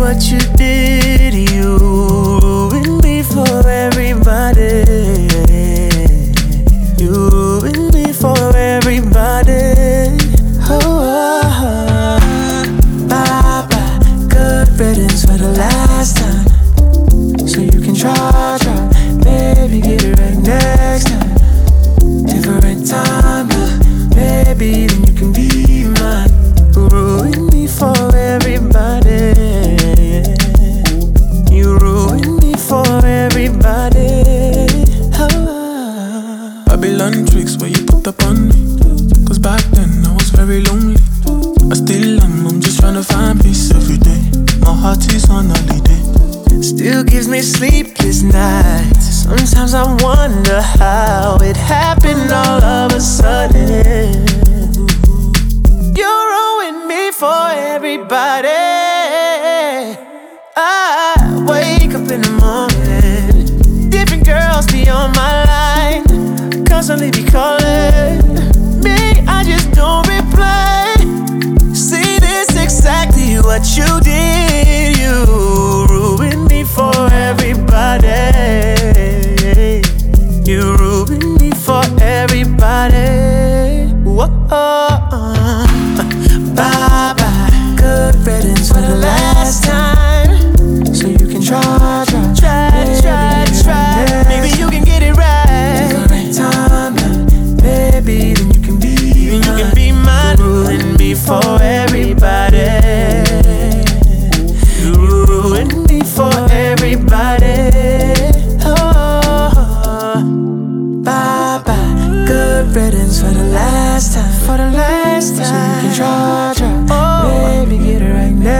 what you did. You ruined me for everybody. You ruined me for everybody. Bye-bye, good riddance for the last time. So you can try, baby, get it right next time. Different time, baby, then you can be mine. You ruined me for everybody. You ruined me for everybody. Babylon tricks where you put up on me. Cause back then I was very lonely. I still am, I'm just trying to find peace every day. My heart is on holiday. Still gives me sleepless nights. Sometimes I wonder how it happened all of a sudden. You ruined me for everybody. I wake up in the morning, different girls be on my line, constantly be calling me, I just don't reply. See, this exactly what you did. You ruined me for everybody. You ruined me for everybody. Whoa. Bye-bye, good riddance for the last time. So you can try. Maybe you can get it right. Different time, baby, then you can be mine. You ruined me for everybody. You ruined me for everybody. Bye-bye, good riddance for the last time. So you can try, baby, get it right now.